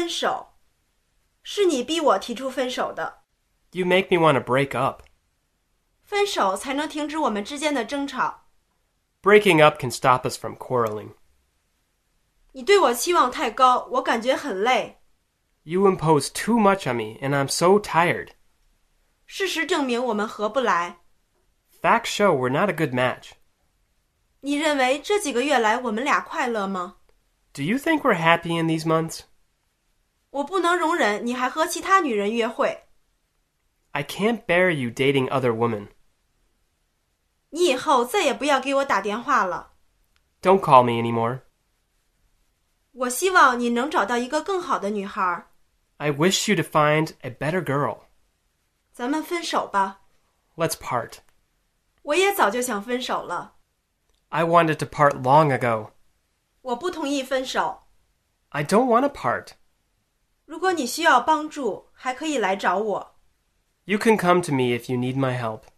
分手。是你逼我提出分手的。 You make me want to break up. 分手才能停止我们之间的争吵。 Breaking up can stop us from quarreling. 你对我期望太高，我感觉很累。 You impose too much on me, and I'm so tired. 事实证明我们合不来。 Facts show we're not a good match. 你认为这几个月来我们俩快乐吗？ Do you think we're happy in these months? 我不能容忍你还和其他女人约会。 I can't bear you dating other women. 你以后再也不要给我打电话了。 Don't call me anymore. 我希望你能找到一个更好的女孩。 I wish you to find a better girl. 咱们分手吧。 Let's part. 我也早就想分手了。 I wanted to part long ago. 我不同意分手。 I don't want to part. 如果你需要帮助，还可以来找我。 You can come to me if you need my help.